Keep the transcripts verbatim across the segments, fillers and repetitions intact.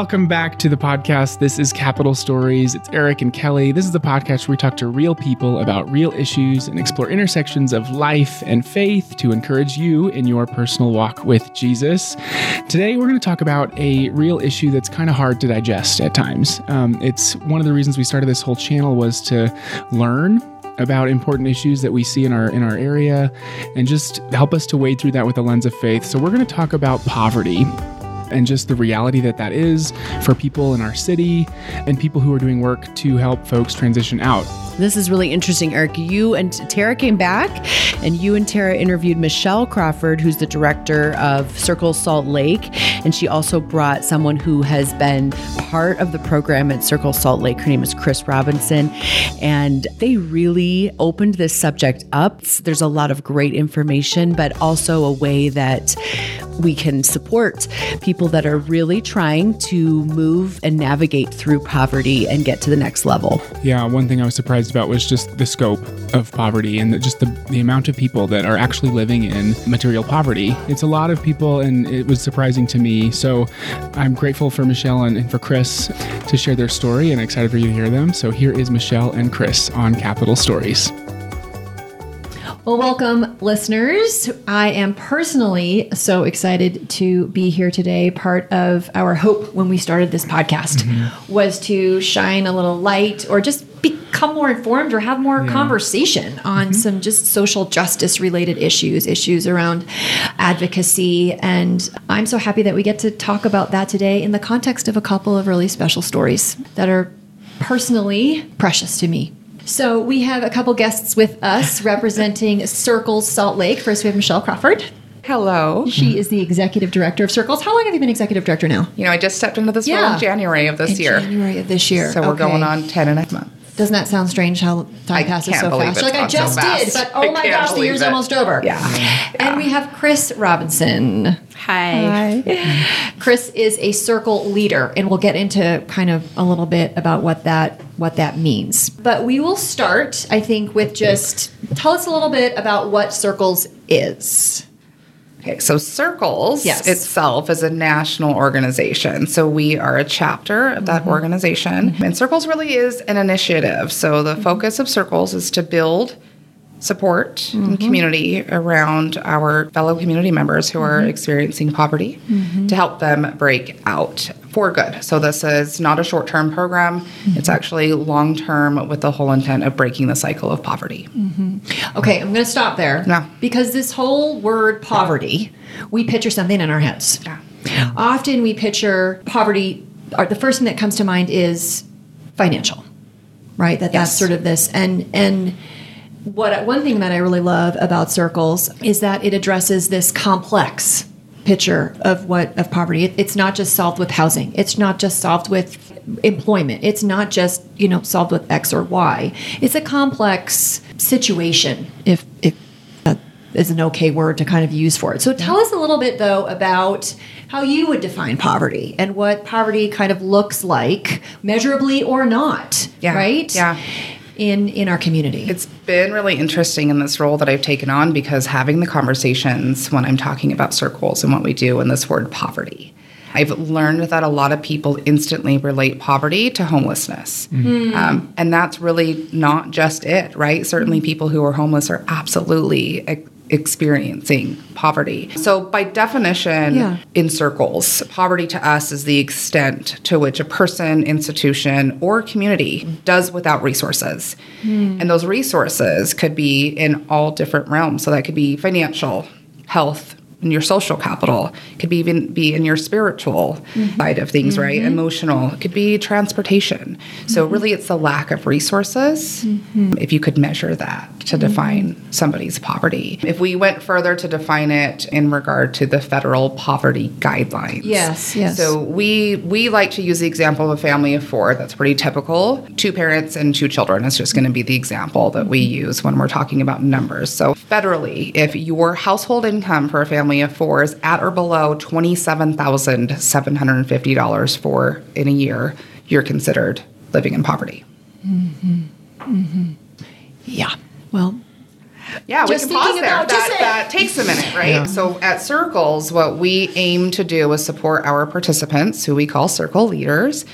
Welcome back to the podcast. This is Capital Stories. It's Eric and Kelly. This is the podcast where we talk to real people about real issues and explore intersections of life and faith to encourage you in your personal walk with Jesus. Today, we're going to talk about a real issue that's kind of hard to digest at times. Um, it's one of the reasons we started this whole channel was to learn about important issues that we see in our in our area and just help us to wade through that with a lens of faith. So we're going to talk about poverty and just the reality that that is for people in our city and people who are doing work to help folks transition out. This is really interesting, Eric. You and Tara came back, and you and Tara interviewed Michelle Crawford, who's the director of Circles Salt Lake, and she also brought someone who has been part of the program at Circles Salt Lake. Her name is Chris Robinson, and they really opened this subject up. There's a lot of great information, but also a way that we can support people that are really trying to move and navigate through poverty and get to the next level. Yeah, one thing I was surprised about was just the scope of poverty and the, just the, the amount of people that are actually living in material poverty. It's a lot of people, and it was surprising to me. So I'm grateful for Michelle and, and for Chris to share their story, and excited for you to hear them. So here is Michelle and Chris on Capital Stories. Well, welcome, listeners. I am personally so excited to be here today. Part of our hope when we started this podcast mm-hmm. was to shine a little light or just become more informed or have more yeah. conversation on mm-hmm. some just social justice related issues, issues around advocacy. And I'm so happy that we get to talk about that today in the context of a couple of really special stories that are personally precious to me. So we have a couple guests with us representing Circles Salt Lake. First, we have Michelle Crawford. Hello. She is the executive director of Circles. How long have you been executive director now? You know, I just stepped into this yeah. role in January of this in year. January of this year. So okay. we're going on ten and a half months. Doesn't that sound strange how time I passes can't so believe fast? it's Like I just so fast. did, but oh I my can't gosh, the believe year's it. almost over. Yeah. yeah. And we have Chris Robinson. Hi. Hi. Chris is a circle leader, and we'll get into kind of a little bit about what that what that means. But we will start, I think, with just tell us a little bit about what Circles is. Okay, so Circles yes. itself is a national organization. So we are a chapter of that mm-hmm. organization. Mm-hmm. And Circles really is an initiative. So the mm-hmm. focus of Circles is to build support mm-hmm. and community around our fellow community members who are mm-hmm. experiencing poverty mm-hmm. to help them break out for good. So this is not a short-term program. Mm-hmm. It's actually long-term with the whole intent of breaking the cycle of poverty. Mm-hmm. Okay, I'm going to stop there. Yeah. Because this whole word poverty, we picture something in our heads. Yeah. Often we picture poverty, or the first thing that comes to mind is financial, right? That yes. that's sort of this. And and what one thing that I really love about Circles is that it addresses this complex picture of what of poverty. It, it's not just solved with housing. It's not just solved with employment. It's not just, you know, solved with X or Y. It's a complex situation, if if that is an okay word to kind of use for it. So tell us a little bit though about how you would define poverty and what poverty kind of looks like, measurably or not, yeah. right? Yeah. in in our community. It's been really interesting in this role that I've taken on because having the conversations when I'm talking about Circles and what we do in this word poverty, I've learned that a lot of people instantly relate poverty to homelessness. Mm-hmm. Um, and that's really not just it, right? Certainly mm-hmm. people who are homeless are absolutely ex- experiencing poverty. So by definition, yeah. in Circles, poverty to us is the extent to which a person, institution, or community does without resources. Mm. And those resources could be in all different realms. So that could be financial, health, in your social capital. It could be even be in your spiritual mm-hmm. side of things, mm-hmm. right? Emotional. It could be transportation. Mm-hmm. So really it's the lack of resources, mm-hmm. if you could measure that to mm-hmm. define somebody's poverty. If we went further to define it in regard to the federal poverty guidelines. Yes, yes. So we we like to use the example of a family of four. That's pretty typical. Two parents and two children is just going to be the example that we use when we're talking about numbers. So federally, if your household income for a family of four is at or below twenty-seven thousand seven hundred fifty dollars for in a year, you're considered living in poverty. Mm-hmm. Mm-hmm. Yeah. Well, Yeah, just we can pause thinking there. about just That, it. that takes a minute, right? Yeah. So at Circles, what we aim to do is support our participants, who we call Circle leaders,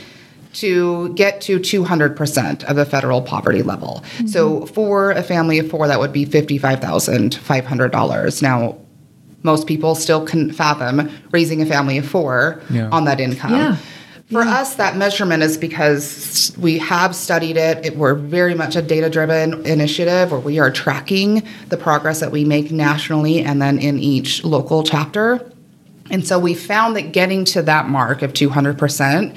to get to two hundred percent of the federal poverty level. Mm-hmm. So for a family of four, that would be fifty-five thousand five hundred dollars. Now, most people still couldn't fathom raising a family of four yeah. on that income. Yeah. For yeah. us, that measurement is because we have studied it. it. We're very much a data-driven initiative where we are tracking the progress that we make nationally and then in each local chapter. And so we found that getting to that mark of two hundred percent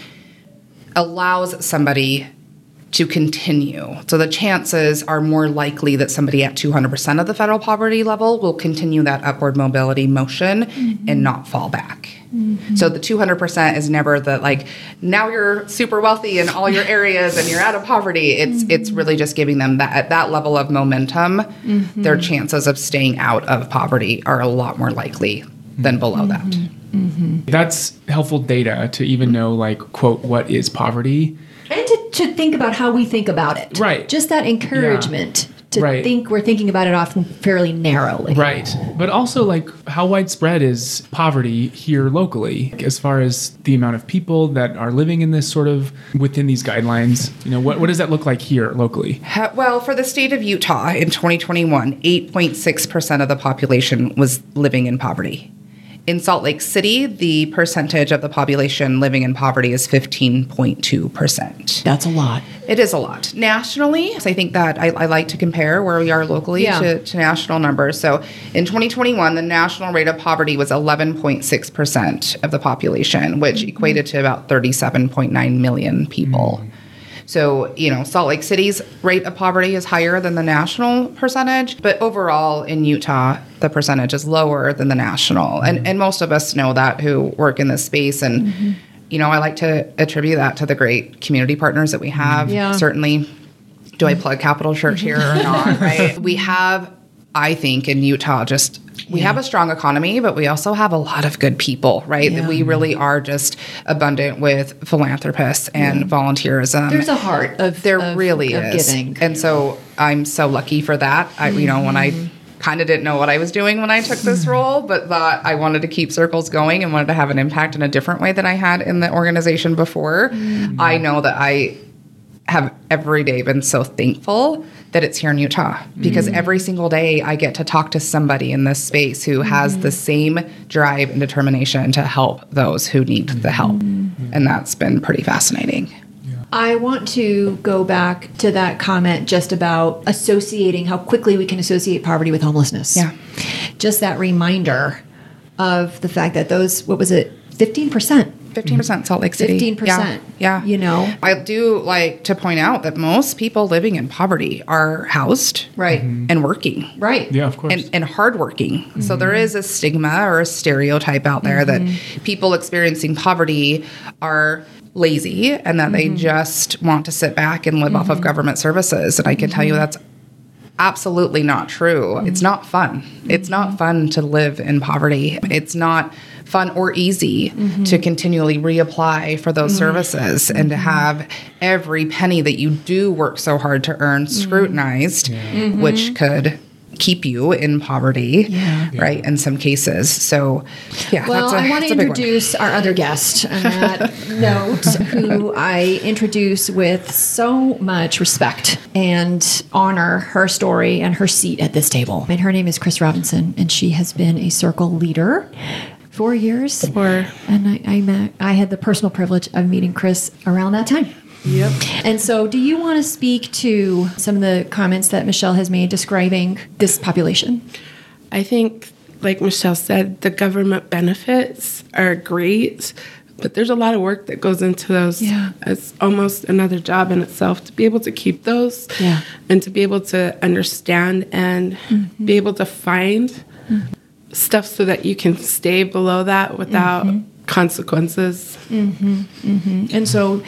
allows somebody to continue. So the chances are more likely that somebody at two hundred percent of the federal poverty level will continue that upward mobility motion mm-hmm. and not fall back. Mm-hmm. So the two hundred percent is never the like, now you're super wealthy in all your areas and you're out of poverty. It's mm-hmm. it's really just giving them that, at that level of momentum, mm-hmm. their chances of staying out of poverty are a lot more likely than below mm-hmm. that. Mm-hmm. That's helpful data to even know, like, quote, what is poverty? And to, to think about how we think about it. Right. Just that encouragement Yeah. to Right. think we're thinking about it often fairly narrowly. Right. But also, like, how widespread is poverty here locally as far as the amount of people that are living in this sort of within these guidelines? You know, what, what does that look like here locally? Well, for the state of Utah in twenty twenty-one, eight point six percent of the population was living in poverty. In Salt Lake City, the percentage of the population living in poverty is fifteen point two percent. That's a lot. It is a lot. Nationally, so I think that I, I like to compare where we are locally Yeah. to, to national numbers. So in twenty twenty-one, the national rate of poverty was eleven point six percent of the population, which mm-hmm. equated to about thirty-seven point nine million people. Mm-hmm. So, you know, Salt Lake City's rate of poverty is higher than the national percentage, but overall in Utah, the percentage is lower than the national. And and most of us know that who work in this space. And, mm-hmm. you know, I like to attribute that to the great community partners that we have. Yeah. Certainly, do I plug Capital Church here or not, right? We have, I think, in Utah, just we yeah. have a strong economy, but we also have a lot of good people, right? Yeah. We really are just abundant with philanthropists and yeah. volunteerism. There's a heart of there of, really of is, giving. And so I'm so lucky for that. I, mm-hmm. you know, when I kind of didn't know what I was doing when I took this role, but thought I wanted to keep Circles going and wanted to have an impact in a different way than I had in the organization before. Mm-hmm. I know that I have every day been so thankful that it's here in Utah, because mm. every single day I get to talk to somebody in this space who has mm. the same drive and determination to help those who need mm. the help. Mm. And that's been pretty fascinating. Yeah. I want to go back to that comment just about associating how quickly we can associate poverty with homelessness. Yeah. Just that reminder of the fact that those, what was it, fifteen percent? fifteen percent Salt Lake City. fifteen percent. Yeah. yeah. You know? I do like to point out that most people living in poverty are housed. Right. Mm-hmm. And working. Right. Yeah, of course. And, and hardworking. Mm-hmm. So there is a stigma or a stereotype out there mm-hmm. that people experiencing poverty are lazy and that mm-hmm. they just want to sit back and live mm-hmm. off of government services. And I can mm-hmm. tell you that's absolutely not true. Mm-hmm. It's not fun. Mm-hmm. It's not fun to live in poverty. It's not fun or easy mm-hmm. to continually reapply for those mm-hmm. services mm-hmm. and to have every penny that you do work so hard to earn scrutinized, yeah. mm-hmm. which could keep you in poverty, yeah. right, yeah. in some cases. So, yeah, well, that's a, I want to that's introduce our other guest on that note, who I introduce with so much respect and honor her story and her seat at this table. And her name is Chris Robinson, and she has been a Circle leader four years. Four. And I, I met, I had the personal privilege of meeting Chris around that time. Yep. And so do you want to speak to some of the comments that Michelle has made describing this population? I think, like Michelle said, the government benefits are great, but there's a lot of work that goes into those. Yeah. It's almost another job in itself to be able to keep those yeah. and to be able to understand and mm-hmm. be able to find mm-hmm. stuff so that you can stay below that without mm-hmm. consequences. Mm-hmm. Mm-hmm. And so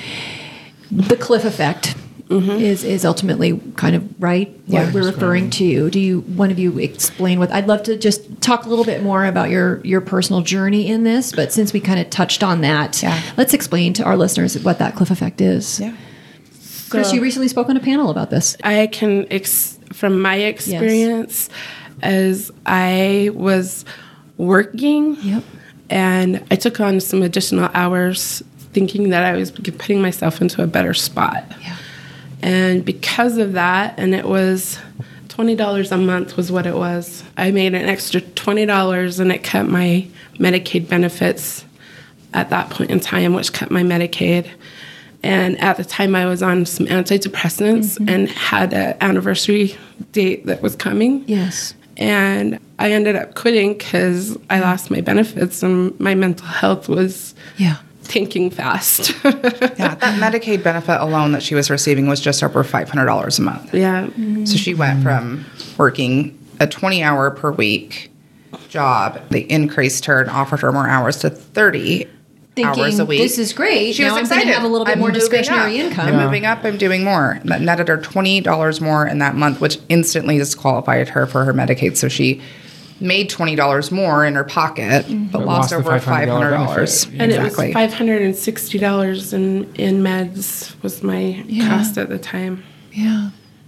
the cliff effect mm-hmm. is is ultimately kind of right what yeah, we're referring to. Do you one of you explain what I'd love to just talk a little bit more about your your personal journey in this, but since we kind of touched on that, yeah. let's explain to our listeners what that cliff effect is. Yeah. So Chris, you recently spoke on a panel about this. I can, ex- from my experience, as I was working Yep. and I took on some additional hours thinking that I was putting myself into a better spot. Yeah. And because of that, and it was twenty dollars a month was what it was, I made an extra twenty dollars and it cut my Medicaid benefits at that point in time, which cut my Medicaid. And at the time, I was on some antidepressants mm-hmm. and had an anniversary date that was coming. Yes. And I ended up quitting because I lost my benefits and my mental health was Yeah. tanking fast. Yeah, that Medicaid benefit alone that she was receiving was just over five hundred dollars a month. Yeah. So she went from working a twenty hour per week job. They increased her and offered her more hours to thirty Thinking, hours a week. this is great. She now was I'm excited. going to have a little bit I'm more moving discretionary up. income. I'm moving up. I'm doing more. That netted her twenty dollars more in that month, which instantly disqualified her for her Medicaid. So she made twenty dollars more in her pocket, Mm-hmm. but, But lost, lost the over five hundred dollars. benefit. And Exactly. it was five hundred sixty dollars in, in meds was my Yeah. cost at the time. Yeah.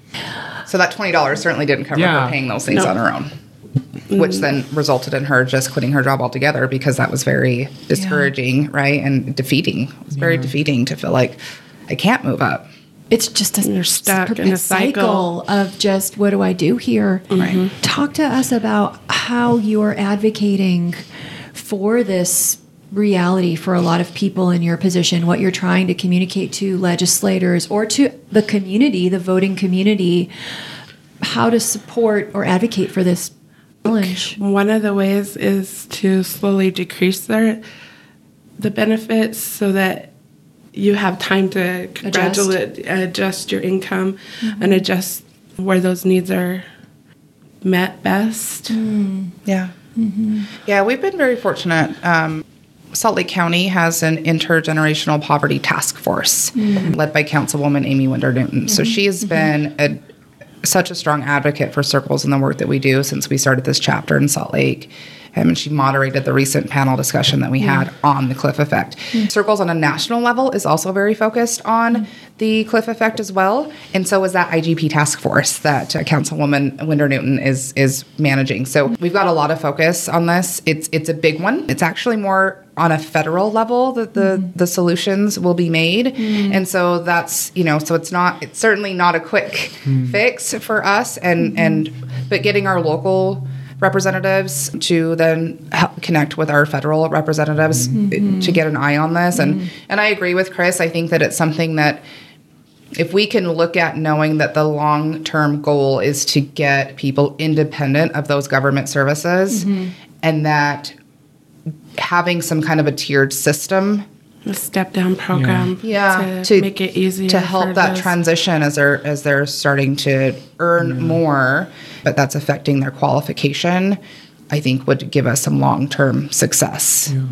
So that twenty dollars certainly didn't cover Yeah. her paying those things No. on her own, which then resulted in her just quitting her job altogether because that was very discouraging, right? And defeating. It was very defeating to feel like I can't move up. It's just a, You're stuck just in a cycle. of just what do I do here? Right. Talk to us about how you're advocating for this reality for a lot of people in your position, what you're trying to communicate to legislators or to the community, the voting community, how to support or advocate for this challenge. One of the ways is to slowly decrease their the benefits so that you have time to gradually adjust your income Mm-hmm. and adjust where those needs are met best. Yeah. Yeah, we've been very fortunate. Um, Salt Lake County has an intergenerational poverty task force led by Councilwoman Amy Winder Newton. So she has been a, such a strong advocate for circles in the work that we do since we started this chapter in Salt Lake. Um, and she moderated the recent panel discussion that we had on the cliff effect. Circles on a national level is also very focused on the cliff effect as well. And so is that I G P task force that uh, Councilwoman Winder Newton is is managing. So we've got a lot of focus on this. It's it's a big one. It's actually more on a federal level that the, mm. the solutions will be made. Mm. And so that's, you know, so it's not, it's certainly not a quick mm. fix for us and, mm-hmm. and, but getting our local representatives to then help connect with our federal representatives mm-hmm. to get an eye on this. And, mm. and I agree with Chris. I think that it's something that if we can look at knowing that the long-term goal is to get people independent of those government services mm-hmm. and that having some kind of a tiered system, a step down program, yeah, to, to make it easier to help that those. transition as they're as they're starting to earn yeah. more, but that's affecting their qualification, I think would give us some long term success. Yeah.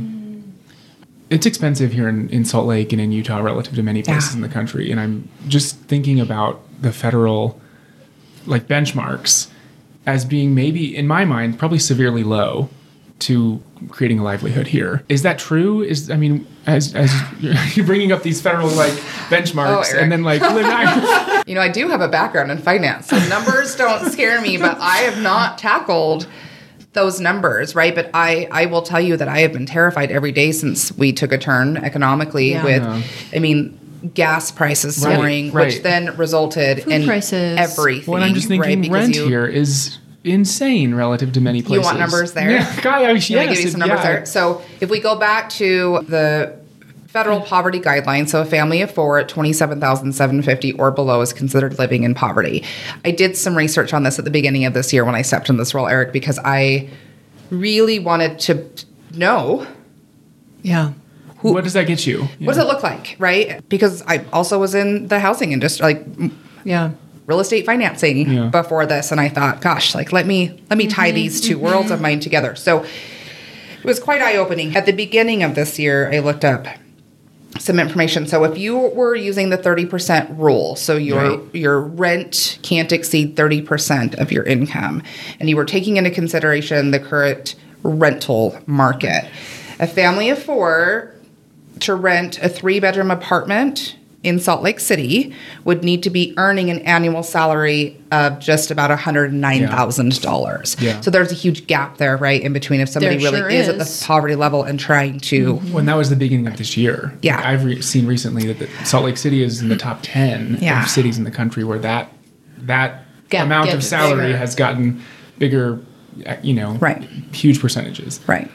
It's expensive here in, in Salt Lake and in Utah relative to many places yeah. in the country, and I'm just thinking about the federal like benchmarks as being maybe in my mind probably severely low to creating a livelihood here. Is that true? Is I mean, as as you're bringing up these federal like benchmarks, oh, and then like, you know, I do have a background in finance, so numbers don't scare me, but I have not tackled those numbers, right? But I I will tell you that I have been terrified every day since we took a turn economically yeah. with, yeah. I mean, gas prices soaring, right, right. which then resulted Food in prices. everything. Well, I'm just thinking right? rent you, here is insane relative to many places. You want numbers there? Yeah, God, I was, Can yes, I give you some numbers yeah. there? So if we go back to the federal poverty guidelines, so a family of four at twenty-seven thousand seven hundred fifty dollars or below is considered living in poverty. I did some research on this at the beginning of this year when I stepped in this role, Eric, because I really wanted to know. Yeah. Who, what does that get you? Yeah. What does it look like, right? Because I also was in the housing industry, like yeah. real estate financing yeah. before this, and I thought, gosh, like let me let me tie mm-hmm. these two mm-hmm. worlds of mine together. So it was quite eye-opening. At the beginning of this year, I looked up some information. So if you were using the thirty percent rule, so your right. your rent can't exceed thirty percent of your income, and you were taking into consideration the current rental market, a family of four to rent a three-bedroom apartment in Salt Lake City would need to be earning an annual salary of just about one hundred nine thousand dollars. Yeah. So there's a huge gap there, right, in between if somebody There really sure is, at is. the poverty level and trying to. Well, and that was the beginning of this year. Yeah. Like, I've re- seen recently that the Salt Lake City is in the top ten Yeah. of cities in the country where that that Gap amount of gets salary bigger. has gotten bigger, uh, you know, Right. huge percentages. Right.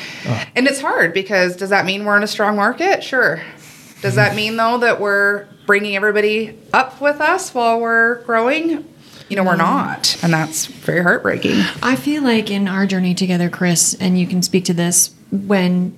And it's hard because does that mean we're in a strong market? Sure. Does that mean, though, that we're bringing everybody up with us while we're growing? You know, we're not. And that's very heartbreaking. I feel like in our journey together, Chris, and you can speak to this, when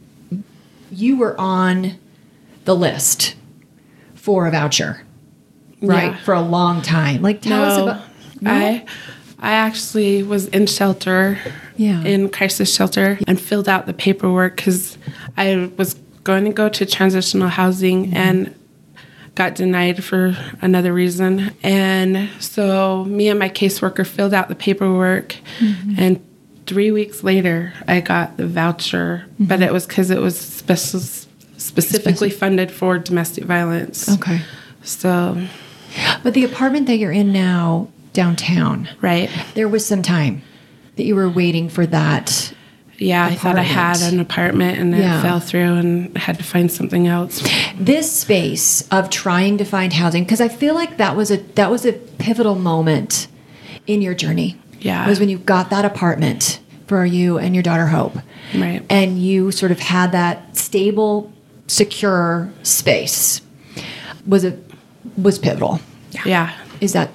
you were on the list for a voucher, right? Yeah. For a long time. Like, tell us No, about. I I actually was in shelter, Yeah. in crisis shelter, and filled out the paperwork because I was going to go to transitional housing and got denied for another reason. And so me and my caseworker filled out the paperwork, and three weeks later, I got the voucher, but it was because it was speci- specifically funded for domestic violence. Okay. So, But the apartment that you're in now, downtown, right. there was some time that you were waiting for that. Yeah, I thought I had Apartment. an apartment and Yeah. it fell through and I had to find something else. This space of trying to find housing, because I feel like that was a that was a pivotal moment in your journey. Yeah. Was when you got that apartment for you and your daughter Hope. Right. And you sort of had that stable, secure space. Was it was pivotal. Yeah. Is that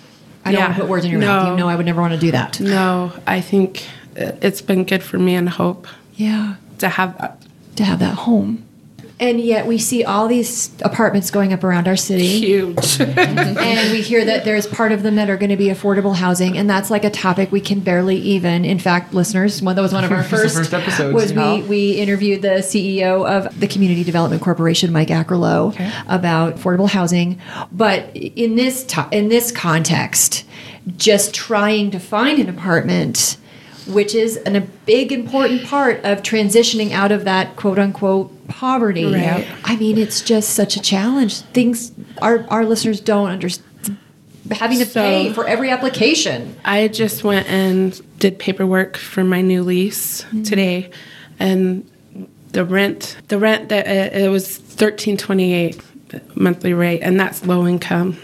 I don't Yeah. want to put words in your mouth. No. You know I would never want to do that. No, I think it- it's been good for me and Hope Yeah. to have that. To have that home. And yet we see all these apartments going up around our city. Huge. And we hear that there's part of them that are going to be affordable housing, and that's like a topic we can barely even. In fact, listeners, one that was one of our It's the first, first episodes, was yeah. we we interviewed the C E O of the Community Development Corporation, Mike Ackerlow, about affordable housing. But in this to- in this context, just trying to find an apartment, which is an, a big important part of transitioning out of that quote unquote poverty. Right. I mean, it's just such a challenge. Things our our listeners don't understand. Having to So- pay for every application. I just went and did paperwork for my new lease today, and the rent, the rent that it, it was thirteen twenty eight monthly rate, and that's low income.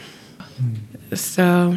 So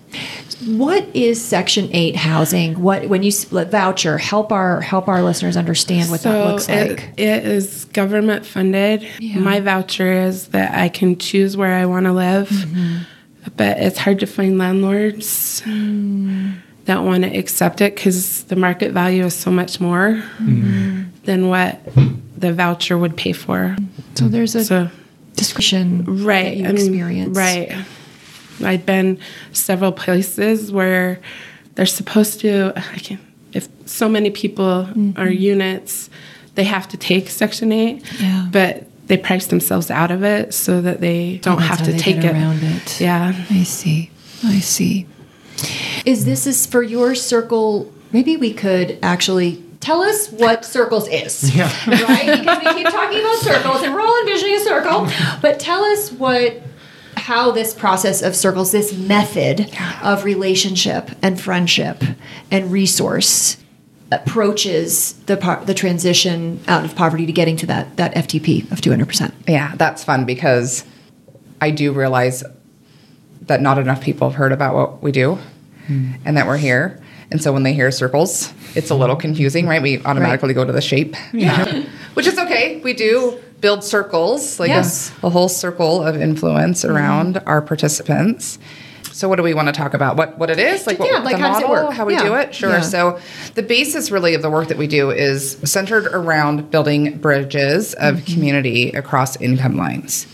What is Section Eight housing? What when you split voucher? Help our help our listeners understand what that looks it, like. it is government funded. Yeah. My voucher is that I can choose where I want to live, Mm-hmm. but it's hard to find landlords Mm. that want to accept it because the market value is so much more Mm-hmm. than what the voucher would pay for. So there's a So discretion right, that you I mean, experience. right. I've been several places where they're supposed to. I can, if so many people are units, they have to take Section Eight. Yeah. But they price themselves out of it so that they don't that's have how to they take get it. around it. Yeah. I see. I see. Is this is for your circle? Maybe we could actually tell us what circles is. Yeah. Right? Because we keep talking about circles and we're all envisioning a circle. But tell us what how this process of circles, this method of relationship and friendship and resource approaches the par- the transition out of poverty to getting to that that F T P of two hundred percent. Yeah, that's fun because I do realize that not enough people have heard about what we do and that we're here. And so when they hear circles, it's a little confusing, right? We automatically go to the shape. Yeah. Which is okay. We do build circles, like Yes. a, a whole circle of influence around our participants. So what do we want to talk about? What what it is? Like what Yeah, like the how does it model, work? how we Yeah. do it? Sure. Yeah. So the basis really of the work that we do is centered around building bridges of Mm-hmm. community across income lines.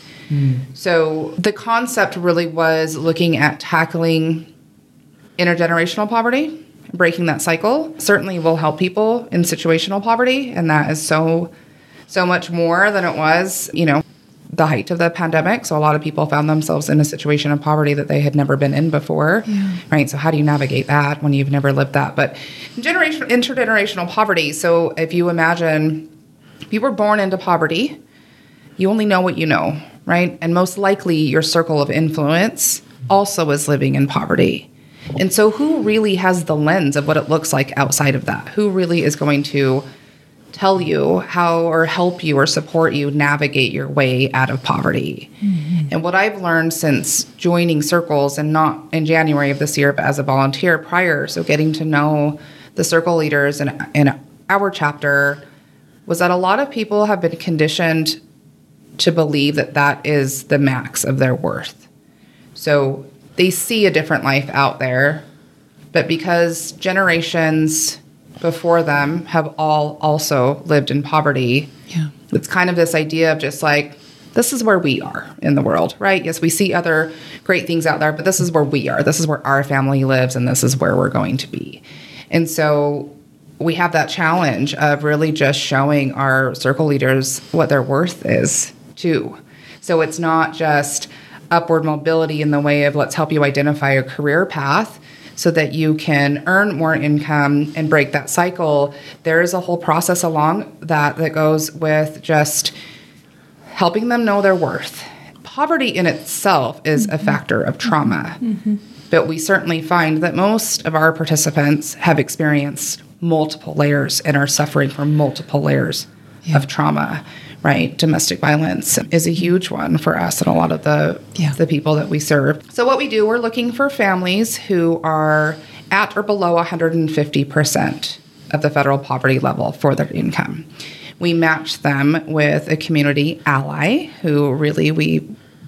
So the concept really was looking at tackling intergenerational poverty, breaking that cycle. Certainly will help people in situational poverty, and that is so so much more than it was, you know, the height of the pandemic. So a lot of people found themselves in a situation of poverty that they had never been in before. Right? So how do you navigate that when you've never lived that? But generation intergenerational poverty, so if you imagine you were born into poverty, you only know what you know, right? And most likely your circle of influence also is living in poverty. And so who really has the lens of what it looks like outside of that? Who really is going to tell you how or help you or support you navigate your way out of poverty? Mm-hmm. And what I've learned since joining Circles, and not in January of this year, but as a volunteer prior, so getting to know the circle leaders in, in our chapter, was that a lot of people have been conditioned to believe that that is the max of their worth. So they see a different life out there, but because generations before them have all also lived in poverty, yeah. it's kind of this idea of just like, this is where we are in the world, right? Yes, we see other great things out there, but this is where we are. This is where our family lives, and this is where we're going to be. And so we have that challenge of really just showing our circle leaders what their worth is, too. So it's not just upward mobility in the way of let's help you identify a career path so that you can earn more income and break that cycle. There is a whole process along that that goes with just helping them know their worth. Poverty in itself is mm-hmm. a factor of trauma, mm-hmm. but we certainly find that most of our participants have experienced multiple layers and are suffering from multiple layers yeah. of trauma, right? Domestic violence is a huge one for us and a lot of the, yeah. the people that we serve. So what we do, we're looking for families who are at or below one hundred fifty percent of the federal poverty level for their income. We match them with a community ally who really we,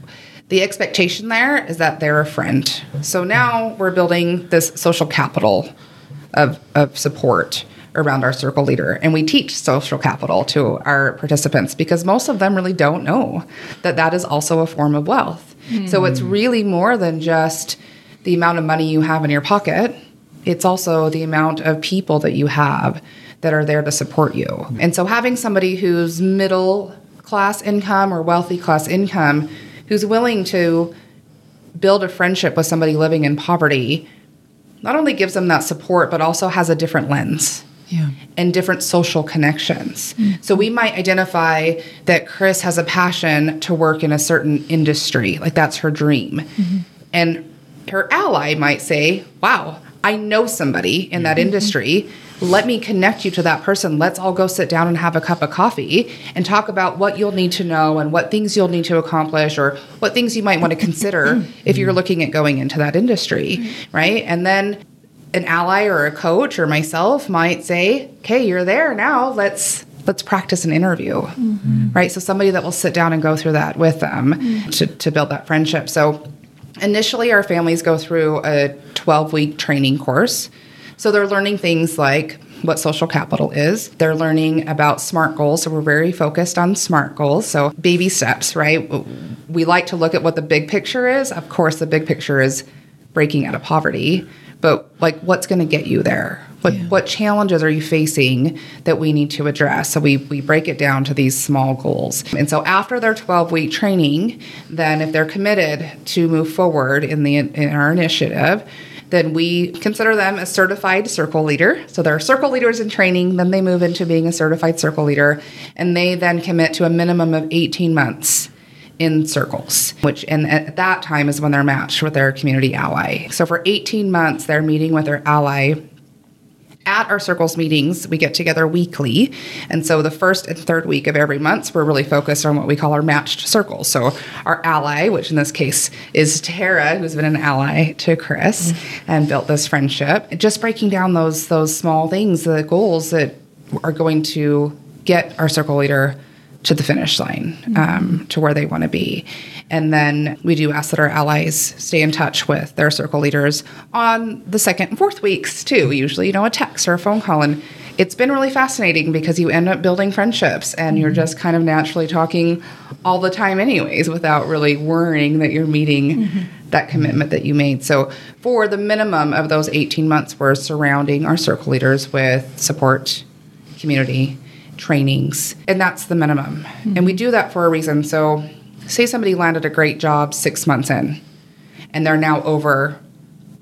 the expectation there is that they're a friend. So now we're building this social capital of, of support around our circle leader. And we teach social capital to our participants because most of them really don't know that that is also a form of wealth. Mm. So it's really more than just the amount of money you have in your pocket. It's also the amount of people that you have that are there to support you. And so having somebody who's middle class income or wealthy class income who's willing to build a friendship with somebody living in poverty not only gives them that support, but also has a different lens. Yeah. And different social connections. Mm-hmm. So we might identify that Chris has a passion to work in a certain industry, like that's her dream. Mm-hmm. And her ally might say, wow, I know somebody in that mm-hmm. industry. Let me connect you to that person. Let's all go sit down and have a cup of coffee and talk about what you'll need to know and what things you'll need to accomplish or what things you might want to consider if you're looking at going into that industry, right? And then an ally or a coach or myself might say, okay, you're there now. Let's let's practice an interview, mm-hmm. right? So somebody that will sit down and go through that with them mm-hmm. to, to build that friendship. So initially our families go through a twelve-week training course. So they're learning things like what social capital is. They're learning about SMART goals. So we're very focused on SMART goals. So baby steps, right? We like to look at what the big picture is. Of course, the big picture is breaking out of poverty. But like, what's going to get you there? What yeah. what challenges are you facing that we need to address? So we we break it down to these small goals. And so after their twelve-week training, then if they're committed to move forward in the in our initiative, then we consider them a certified circle leader. So they're circle leaders in training, then they move into being a certified circle leader, and they then commit to a minimum of eighteen months in circles, which and at that time is when they're matched with their community ally. So for eighteen months, they're meeting with their ally. At our circles meetings, we get together weekly. And so the first and third week of every month, we're really focused on what we call our matched circles. So our ally, which in this case is Tara, who's been an ally to Chris mm-hmm. and built this friendship, just breaking down those those small things, the goals that are going to get our circle leader to the finish line, mm-hmm. um, to where they want to be. And then we do ask that our allies stay in touch with their circle leaders on the second and fourth weeks too, usually, you know, a text or a phone call. And it's been really fascinating because you end up building friendships and mm-hmm. you're just kind of naturally talking all the time anyways without really worrying that you're meeting mm-hmm. that commitment that you made. So for the minimum of those eighteen months, we're surrounding our circle leaders with support, community, trainings, and that's the minimum. Mm-hmm. And we do that for a reason. So say somebody landed a great job six months in, and they're now over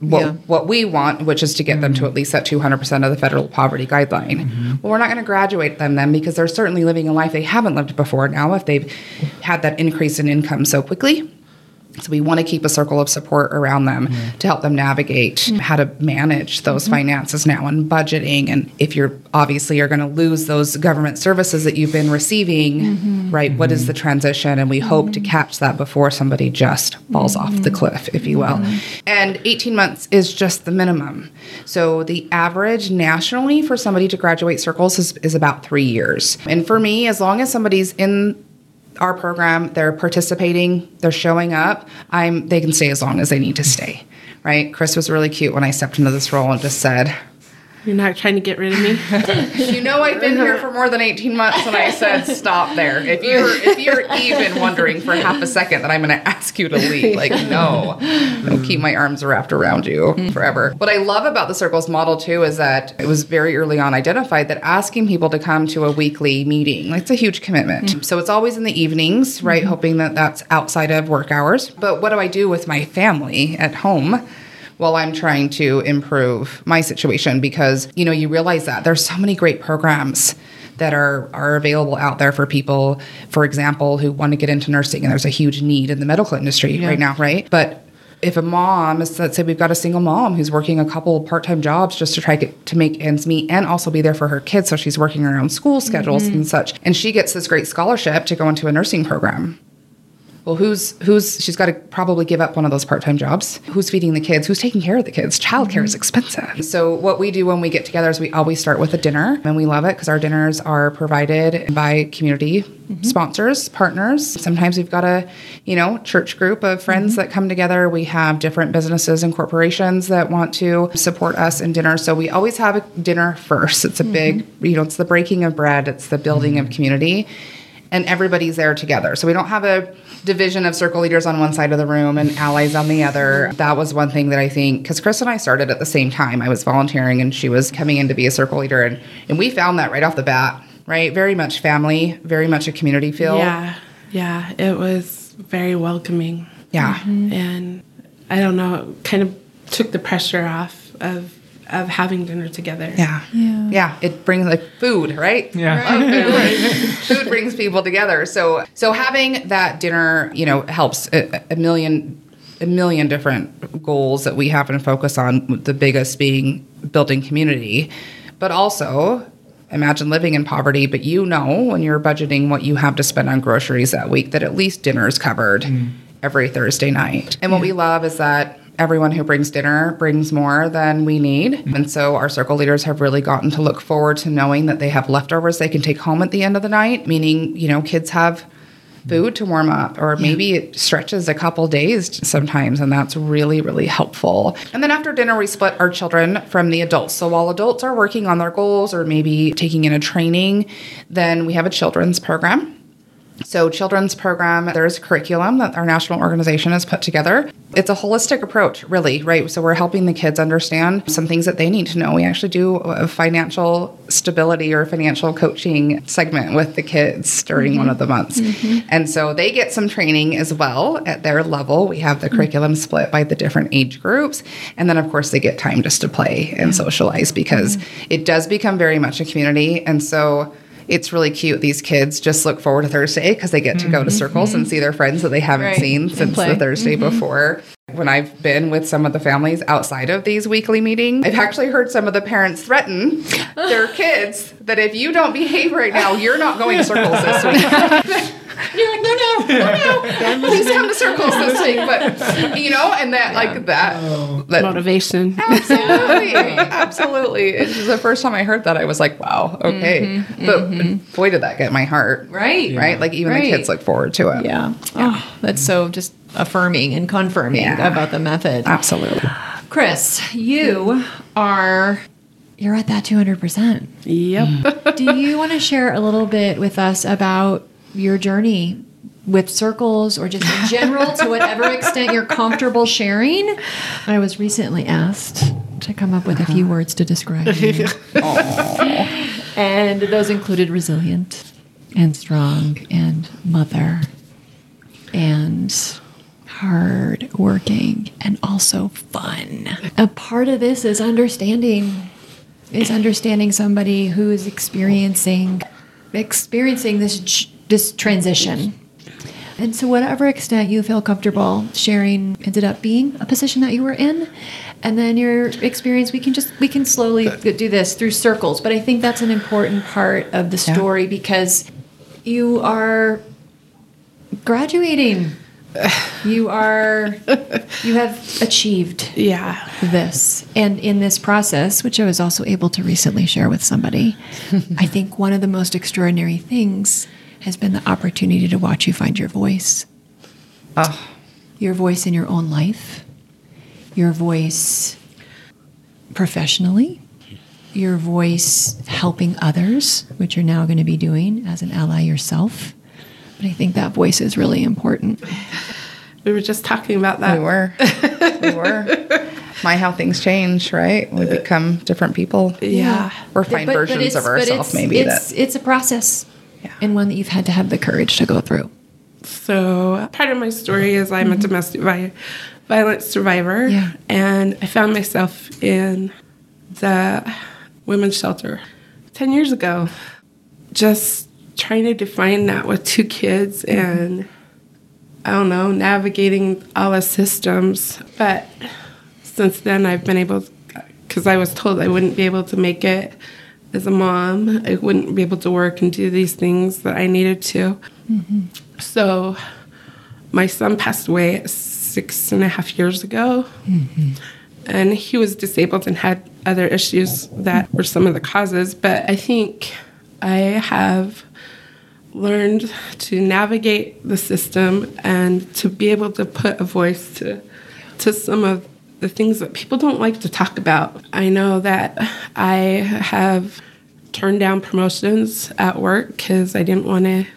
what, Yeah. what we want, which is to get them to at least that two hundred percent of the federal poverty guideline. Well, we're not going to graduate them then because they're certainly living a life they haven't lived before now if they've had that increase in income so quickly. So we want to keep a circle of support around them mm-hmm. to help them navigate mm-hmm. how to manage those mm-hmm. finances now and budgeting. And if you're obviously you're going to lose those government services that you've been receiving, mm-hmm. right? Mm-hmm. What is the transition? And we mm-hmm. hope to catch that before somebody just falls mm-hmm. off the cliff, if you will. Mm-hmm. And eighteen months is just the minimum. So the average nationally for somebody to graduate circles is, is about three years. And for me, as long as somebody's in our program, they're participating, they're showing up, I'm they can stay as long as they need to stay, right? Chris was really cute when I stepped into this role and just said, "You're not trying to get rid of me?" You know I've been here for more than eighteen months, and I said, stop there. If you're if you're even wondering for half a second that I'm going to ask you to leave, like, no. I'll keep my arms wrapped around you forever. What I love about the Circles model, too, is that it was very early on identified that asking people to come to a weekly meeting, it's a huge commitment. Mm-hmm. So it's always in the evenings, right, mm-hmm. hoping that that's outside of work hours. But what do I do with my family at home while I'm trying to improve my situation? Because, you know, you realize that there's so many great programs that are, are available out there for people, for example, who want to get into nursing, and there's a huge need in the medical industry yeah. right now, right? But if a mom, let's say we've got a single mom who's working a couple part-time jobs just to try get, to make ends meet and also be there for her kids, so she's working her own school schedules mm-hmm. and such, and she gets this great scholarship to go into a nursing program. Well, who's, who's, she's got to probably give up one of those part-time jobs. Who's feeding the kids? Who's taking care of the kids? Childcare mm-hmm. is expensive. So what we do when we get together is we always start with a dinner, and we love it because our dinners are provided by community mm-hmm. sponsors, partners. Sometimes we've got a, you know, church group of friends mm-hmm. that come together. We have different businesses and corporations that want to support us in dinner. So we always have a dinner first. It's a mm-hmm. big, you know, it's the breaking of bread. It's the building mm-hmm. of community. And everybody's there together. So we don't have a division of circle leaders on one side of the room and allies on the other. That was one thing that I think, because Chris and I started at the same time. I was volunteering and she was coming in to be a circle leader. And, and we found that right off the bat, right? Very much family, very much a community feel. Yeah, yeah. It was very welcoming. Yeah. Mm-hmm. And I don't know, it kind of took the pressure off of of having dinner together. Yeah. Yeah. Yeah. It brings like food, right? Yeah. Right. Food. Food brings people together. So so having that dinner, you know, helps a, a million a million different goals that we have and focus on, the biggest being building community. But also imagine living in poverty, but you know when you're budgeting what you have to spend on groceries that week that at least dinner is covered mm. every Thursday night. And what yeah. we love is that everyone who brings dinner brings more than we need. And so our circle leaders have really gotten to look forward to knowing that they have leftovers they can take home at the end of the night, meaning, you know, kids have food to warm up, or maybe yeah. it stretches a couple days sometimes, and that's really, really helpful. And then after dinner, we split our children from the adults. So while adults are working on their goals or maybe taking in a training, then we have a children's program. So children's program, there's a curriculum that our national organization has put together. It's a holistic approach, really, right? So we're helping the kids understand some things that they need to know. We actually do a financial stability or financial coaching segment with the kids during mm-hmm. one of the months. Mm-hmm. And so they get some training as well at their level. We have the mm-hmm. curriculum split by the different age groups. And then, of course, they get time just to play and socialize because mm-hmm. it does become very much a community. And so it's really cute. These kids just look forward to Thursday because they get to mm-hmm. go to circles and see their friends that they haven't right. seen since the Thursday mm-hmm. before. When I've been with some of the families outside of these weekly meetings, I've actually heard some of the parents threaten their kids that if you don't behave right now, you're not going to circles this week. You're like, no, no, no, no. Please come to circles this week. But, you know, and that, yeah. like, that, oh. that. Motivation. Absolutely. Absolutely. It's just the first time I heard that, I was like, wow, okay. Mm-hmm, but mm-hmm. boy, did that get my heart. Right. Yeah. Right? Like, even right. the kids look forward to it. Yeah. yeah. Oh, that's so just affirming and confirming yeah. about the method. Absolutely. Chris, you are... You're at that two hundred percent. Yep. Do you want to share a little bit with us about your journey with circles, or just in general, to whatever extent you're comfortable sharing? I was recently asked to come up with a few words to describe you. And those included resilient and strong and mother and hard working and also fun. A part of this is understanding is understanding somebody who is experiencing experiencing this this transition. And to whatever extent you feel comfortable sharing ended up being a position that you were in, and then your experience, we can just we can slowly do this through circles. But I think that's an important part of the story, yeah. because you are graduating. You are you have achieved yeah. this. And in this process, which I was also able to recently share with somebody, I think one of the most extraordinary things has been the opportunity to watch you find your voice. Oh. Your voice in your own life, your voice professionally, your voice helping others, which you're now going to be doing as an ally yourself. But I think that voice is really important. We were just talking about that. We were. We were. My, how things change, right? We become different people. Yeah. Or find but, versions but of ourselves, maybe. It's, that. it's a process. Yeah. And one that you've had to have the courage to go through. So part of my story is I'm mm-hmm. a domestic vi- violence survivor. Yeah. And I found myself in the women's shelter ten years ago, just trying to define that with two kids mm-hmm. and, I don't know, navigating all the systems. But since then I've been able, because I was told I wouldn't be able to make it as a mom, I wouldn't be able to work and do these things that I needed to. Mm-hmm. So my son passed away six and a half years ago. Mm-hmm. And he was disabled and had other issues that were some of the causes. But I think I have learned to navigate the system and to be able to put a voice to to some of the things that people don't like to talk about. I know that I have turned down promotions at work because I didn't want to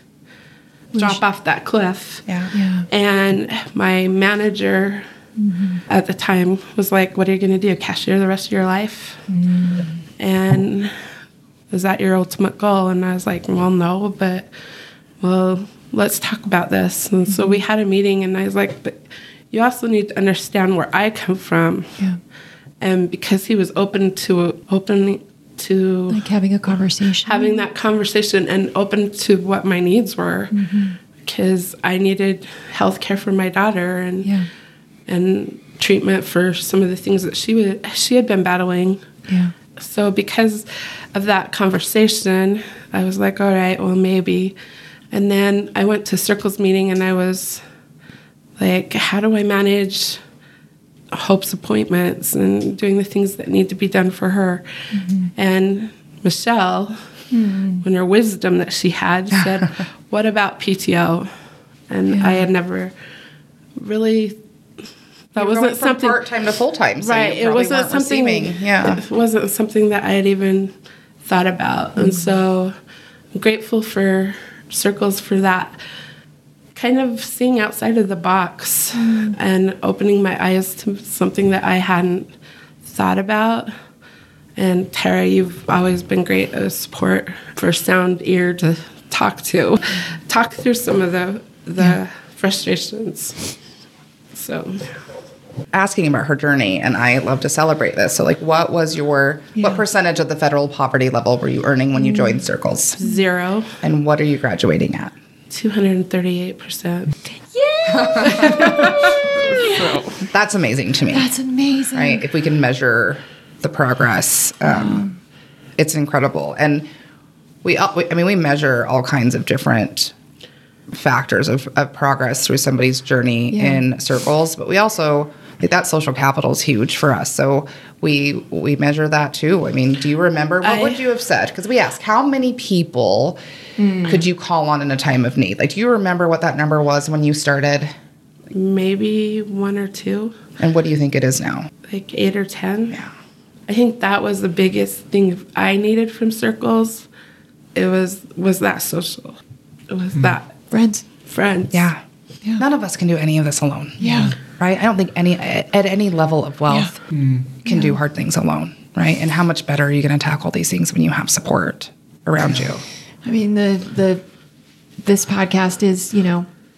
drop off that cliff. Yeah. yeah. And my manager mm-hmm. at the time was like, what are you going to do, cashier the rest of your life? Mm. And is that your ultimate goal? And I was like, well, no, but, well, let's talk about this. And mm-hmm. so we had a meeting, and I was like, but you also need to understand where I come from. Yeah. And because he was open to open to like having a conversation, having that conversation, and open to what my needs were, because mm-hmm. I needed health care for my daughter and yeah. and treatment for some of the things that she would she had been battling. Yeah. So because of that conversation, I was like, all right, well, maybe. And then I went to Circles meeting, and I was like, how do I manage Hope's appointments and doing the things that need to be done for her? Mm-hmm. And Michelle, mm-hmm. when her wisdom that she had, said, what about P T O? And yeah. I had never really, that you wasn't something part-time to full-time, so right. you it wasn't something. Receiving. Yeah, it wasn't something that I had even thought about, mm-hmm. and so I'm grateful for Circles for that. Kind of seeing outside of the box mm. and opening my eyes to something that I hadn't thought about. And Tara, you've always been great a support for sound ear to talk to, talk through some of the the yeah. frustrations. So, asking about her journey, and I love to celebrate this. So, like, what was your yeah. what percentage of the federal poverty level were you earning when you joined Circles? Zero. And what are you graduating at? two hundred thirty-eight percent. Yeah! So, that's amazing to me. That's amazing. Right? If we can measure the progress, um, yeah. it's incredible. And we, I mean, we measure all kinds of different factors of, of progress through somebody's journey yeah. in Circles, but we also, like, that social capital is huge for us. So we we measure that too. I mean, do you remember, what I, would you have said? Because we asked, how many people mm. could you call on in a time of need? Like, do you remember what that number was when you started? Maybe one or two. And what do you think it is now? Like eight or ten. Yeah. I think that was the biggest thing I needed from Circles. It was was that social. It was mm. that. Friends. Friends. Yeah. yeah. None of us can do any of this alone. Yeah. Right? I don't think any at any level of wealth yeah. mm. can yeah. do hard things alone. Right? And how much better are you going to tackle these things when you have support around you? I mean, the the this podcast is, you know,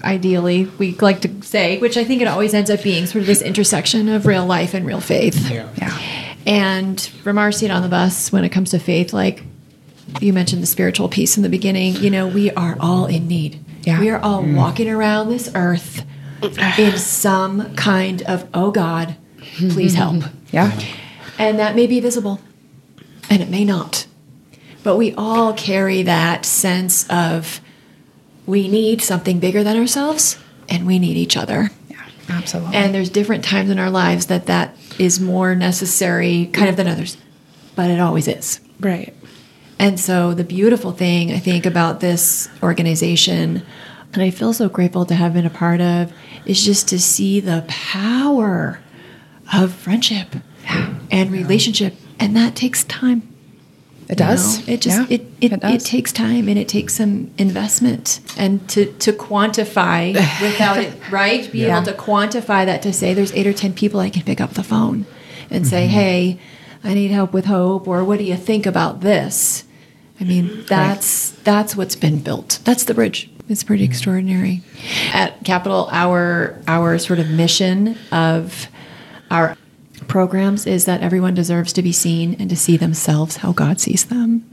ideally, we like to say, which I think it always ends up being sort of this intersection of real life and real faith. Yeah. Yeah. And from our seat on the bus, when it comes to faith, like you mentioned the spiritual piece in the beginning, you know, we are all in need. Yeah. We are all mm. walking around this earth in some kind of, oh God, please help. Yeah. And that may be visible, and it may not. But we all carry that sense of we need something bigger than ourselves, and we need each other. Yeah, absolutely. And there's different times in our lives that that is more necessary kind of than others, but it always is. Right. And so the beautiful thing, I think, about this organization, and I feel so grateful to have been a part of, is just to see the power of friendship and relationship. And that takes time. It does. You know? It just Yeah, it it, it does. it takes time, and it takes some investment, and to to quantify without it, right? Be Yeah. able to quantify that, to say there's eight or ten people I can pick up the phone and say, hey, I need help with hope, or what do you think about this? I mean, that's that's what's been built. That's the bridge. It's pretty extraordinary. At Capital, our our sort of mission of our programs is that everyone deserves to be seen and to see themselves how God sees them.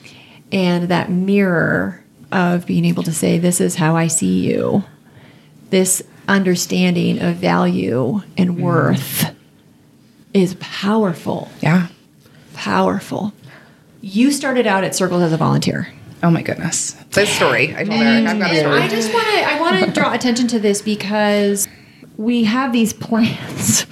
And that mirror of being able to say, this is how I see you, this understanding of value and worth mm. is powerful. Yeah. Powerful. You started out at Circles as a volunteer. Oh my goodness. This story. I told Eric I've got a story. I just want to I want to draw attention to this because we have these plans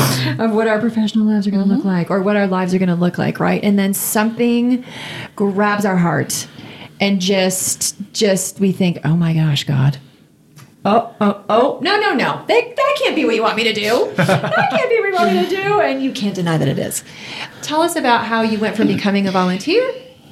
of what our professional lives are going to mm-hmm. look like, or what our lives are going to look like, right? And then something grabs our heart, and just, just we think, oh my gosh, God. Oh, oh, oh, no, no, no. That, that can't be what you want me to do. That can't be what you want me to do. And you can't deny that it is. Tell us about how you went from becoming a volunteer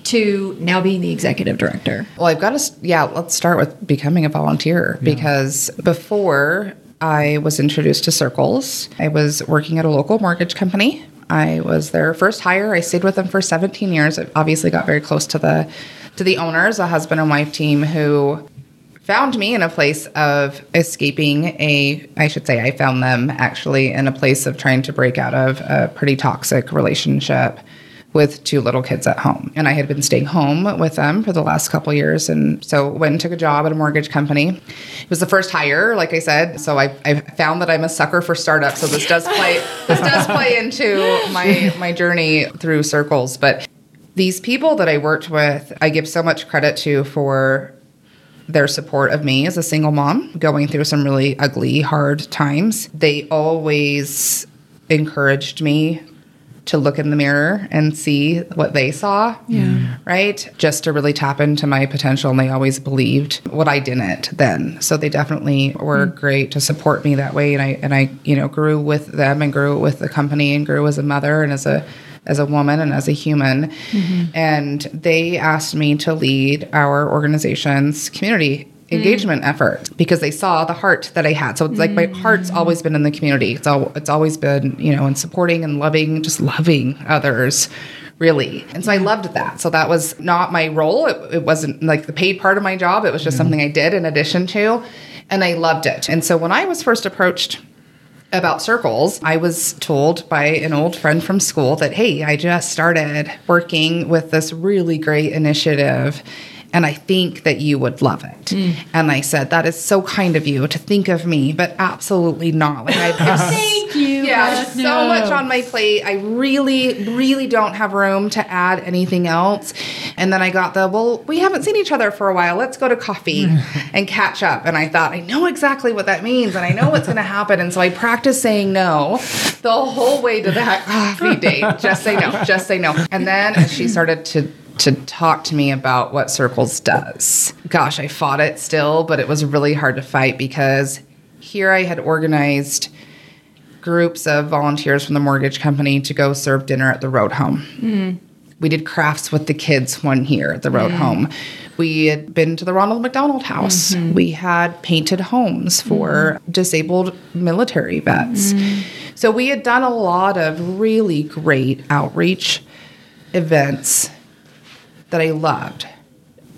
to now being the executive director. Well, I've got to, yeah, let's start with becoming a volunteer yeah. because before I was introduced to Circles, I was working at a local mortgage company. I was their first hire. I stayed with them for seventeen years. I obviously got very close to the to the owners, a husband and wife team who found me in a place of escaping a, I should say I found them actually in a place of trying to break out of a pretty toxic relationship with two little kids at home. And I had been staying home with them for the last couple of years. And so went and took a job at a mortgage company. It was the first hire, like I said. So I, I found that I'm a sucker for startups. So this does play, this does play into my, my journey through Circles. But these people that I worked with, I give so much credit to for their support of me as a single mom going through some really ugly, hard times. They always encouraged me to look in the mirror and see what they saw, yeah. right? Just to really tap into my potential. And they always believed what I didn't then. So they definitely were mm. great to support me that way. And I, and I, you know, grew with them and grew with the company and grew as a mother and as a, as a woman and as a human. Mm-hmm. And they asked me to lead our organization's community engagement mm. effort because they saw the heart that I had. So it's like my heart's always been in the community. It's all, it's always been, you know, in supporting and loving, just loving others, really. And so I loved that. So that was not my role. It, it wasn't like the paid part of my job. It was just mm. something I did in addition to, and I loved it. And so when I was first approached about Circles, I was told by an old friend from school that, hey, I just started working with this really great initiative, and I think that you would love it. Mm. And I said, that is so kind of you to think of me, but absolutely not. Like I have Thank you. Yeah, so no. much on my plate. I really, really don't have room to add anything else. And then I got the, well, we haven't seen each other for a while. Let's go to coffee and catch up. And I thought, I know exactly what that means, and I know what's going to happen. And so I practiced saying no the whole way to that coffee date. Just say no. Just say no. And then she started to to talk to me about what Circles does. Gosh, I fought it still, but it was really hard to fight because here I had organized groups of volunteers from the mortgage company to go serve dinner at the road home. Mm. We did crafts with the kids one year at the road mm. home. We had been to the Ronald McDonald House. Mm-hmm. We had painted homes for mm. disabled military vets. Mm. So we had done a lot of really great outreach events that I loved.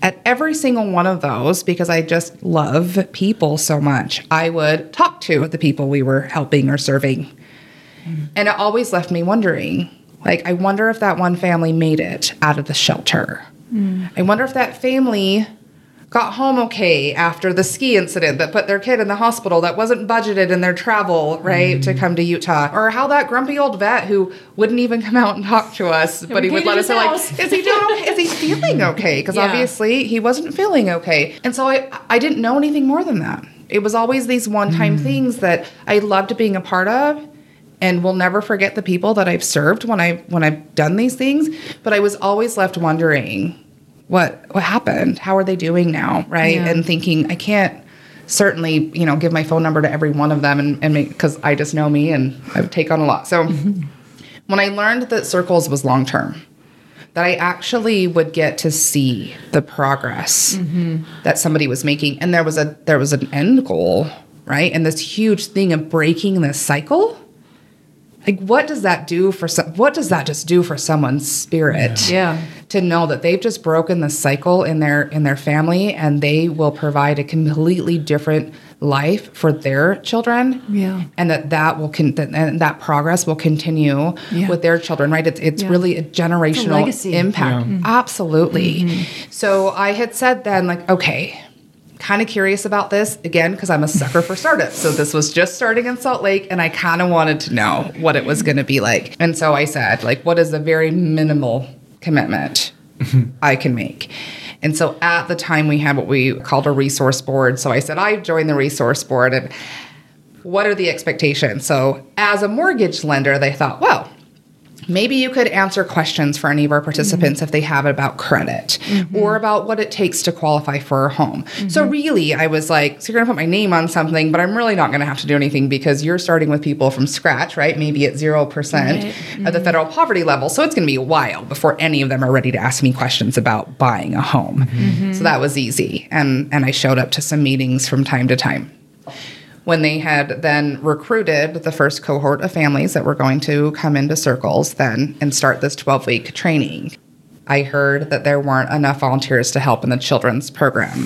at every single one of those, because I just love people so much, I would talk to the people we were helping or serving. Mm. And it always left me wondering, like, I wonder if that one family made it out of the shelter. Mm. I wonder if that family got home okay after the ski incident that put their kid in the hospital that wasn't budgeted in their travel, right, mm. to come to Utah. Or how that grumpy old vet who wouldn't even come out and talk to us, but he would let us know, like, is he doing okay? Is he feeling okay? Because yeah. obviously he wasn't feeling okay. And so I, I didn't know anything more than that. It was always these one-time mm. things that I loved being a part of, and will never forget the people that I've served when I when I've done these things. But I was always left wondering, what what happened? How are they doing now, right? Yeah. And thinking, I can't certainly, you know, give my phone number to every one of them and, and make, because I just know me and I would take on a lot. So mm-hmm. when I learned that Circles was long term, that I actually would get to see the progress mm-hmm. that somebody was making, and there was a there was an end goal, right? And this huge thing of breaking this cycle. Like, what does that do for some, what does that just do for someone's spirit? Yeah. To know that they've just broken the cycle in their in their family, and they will provide a completely different life for their children. Yeah. And that that will con- that, and that progress will continue yeah. with their children, right? It's it's yeah. really a generational it's a impact. Yeah. Mm-hmm. Absolutely. Mm-hmm. So I had said then, like, okay, kind of curious about this again, because I'm a sucker for startups. So this was just starting in Salt Lake, and I kind of wanted to know what it was going to be like. And so I said, like, what is the very minimal commitment I can make? And so at the time we had what we called a resource board. So I said, I joined the resource board, and what are the expectations? So as a mortgage lender, they thought, well, maybe you could answer questions for any of our participants mm-hmm. if they have it about credit mm-hmm. or about what it takes to qualify for a home. Mm-hmm. So really, I was like, so you're going to put my name on something, but I'm really not going to have to do anything because you're starting with people from scratch, right? Maybe at zero percent right. mm-hmm. of the federal poverty level. So it's going to be a while before any of them are ready to ask me questions about buying a home. Mm-hmm. So that was easy. And, and I showed up to some meetings from time to time. When they had then recruited the first cohort of families that were going to come into Circles then and start this twelve-week training, I heard that there weren't enough volunteers to help in the children's program.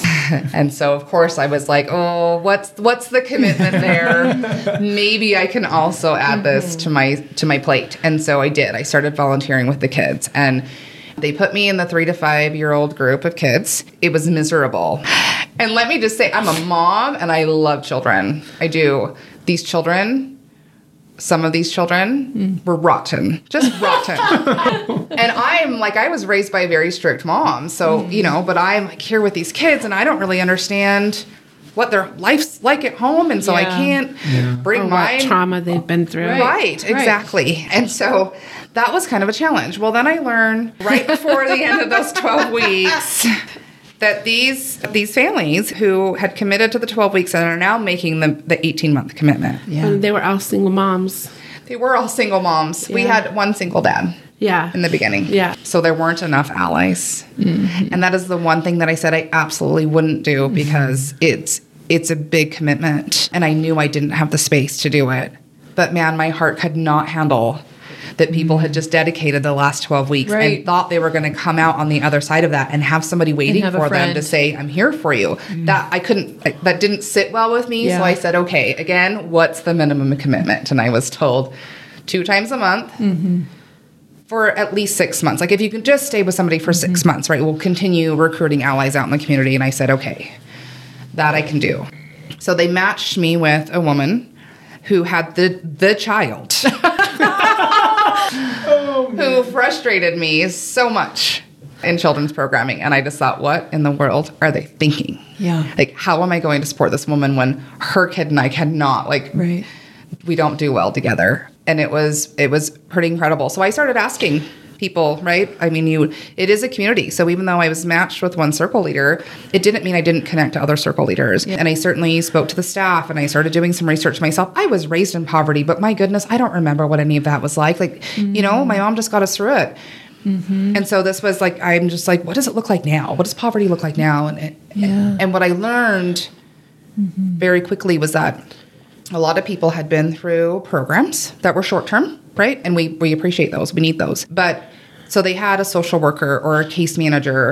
And so, of course, I was like, oh, what's what's the commitment there? Maybe I can also add this to my to my plate. And so I did. I started volunteering with the kids. And they put me in the three to five year old group of kids. It was miserable. And let me just say, I'm a mom and I love children. I do. These children, some of these children mm. were rotten, just rotten. And I'm like, I was raised by a very strict mom. So, mm. you know, but I'm like here with these kids and I don't really understand what their life's like at home. And so yeah. I can't yeah. bring or my what trauma they've been through. Right, right, exactly. Right. And so that was kind of a challenge. Well, then I learned right before the end of those twelve weeks that these these families who had committed to the twelve weeks and are now making the the eighteen-month commitment. Yeah. And they were all single moms. They were all single moms. Yeah. We had one single dad. Yeah. In the beginning. Yeah. So there weren't enough allies. Mm-hmm. And that is the one thing that I said I absolutely wouldn't do because mm-hmm. it's it's a big commitment. And I knew I didn't have the space to do it. But man, my heart could not handle that people had just dedicated the last twelve weeks right. and thought they were going to come out on the other side of that and have somebody waiting have for them to say, I'm here for you. Mm. That I couldn't, I, that didn't sit well with me. Yeah. So I said, okay, again, what's the minimum commitment? And I was told two times a month mm-hmm. for at least six months. Like if you can just stay with somebody for mm-hmm. six months, right? We'll continue recruiting allies out in the community. And I said, okay, that I can do. So they matched me with a woman who had the the child. Oh, who frustrated me so much in children's programming. And I just thought, what in the world are they thinking? Yeah. Like, how am I going to support this woman when her kid and I cannot, like, right. we don't do well together. And it was, it was pretty incredible. So I started asking people, right? I mean, you, it is a community. So even though I was matched with one circle leader, it didn't mean I didn't connect to other circle leaders. Yeah. And I certainly spoke to the staff and I started doing some research myself. I was raised in poverty, but my goodness, I don't remember what any of that was like. Like, mm-hmm. you know, my mom just got us through it. Mm-hmm. And so this was like, I'm just like, what does it look like now? What does poverty look like now? And it, yeah. and what I learned mm-hmm. very quickly was that a lot of people had been through programs that were short-term, right? And we, we appreciate those. We need those. But so they had a social worker or a case manager,